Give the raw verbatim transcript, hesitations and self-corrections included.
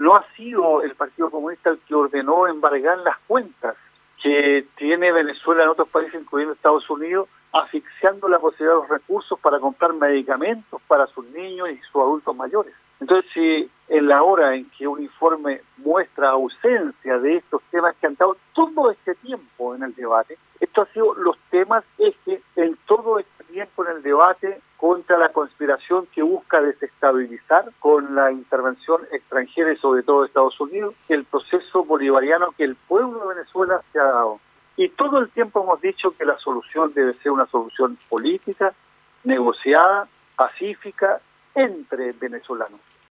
no ha sido el Partido Comunista el que ordenó embargar las cuentas que tiene Venezuela en otros países, incluyendo Estados Unidos, asfixiando la posibilidad de los recursos para comprar medicamentos para sus niños y sus adultos mayores. Entonces, si en la hora en que un informe muestra ausencia de estos temas que han estado todo este tiempo en el debate, estos han sido los temas eje en todo este tiempo en el debate contra la conspiración que busca desestabilizar con la intervención extranjera y sobre todo de Estados Unidos el proceso bolivariano que el pueblo de Venezuela se ha dado. Y todo el tiempo hemos dicho que la solución debe ser una solución política, negociada, pacífica, entre venezolanos.